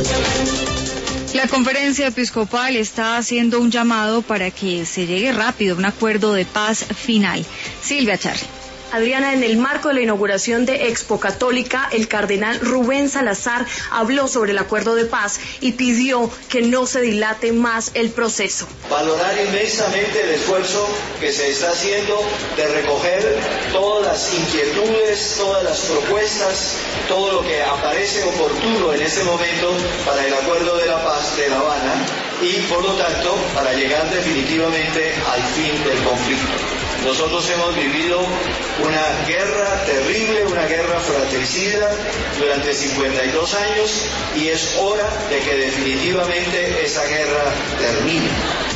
La conferencia episcopal está haciendo un llamado para que se llegue rápido a un acuerdo de paz final. Silvia Charri. Adriana, en el marco de la inauguración de Expo Católica, el cardenal Rubén Salazar habló sobre el acuerdo de paz y pidió que no se dilate más el proceso. Valorar inmensamente el esfuerzo que se está haciendo de recoger todas las inquietudes, todas las propuestas, todo lo que aparece oportuno en este momento para el acuerdo de la paz de La Habana y, por lo tanto, para llegar definitivamente al fin del conflicto. Nosotros hemos vivido una guerra terrible, una guerra fratricida durante 52 años y es hora de que definitivamente esa guerra termine.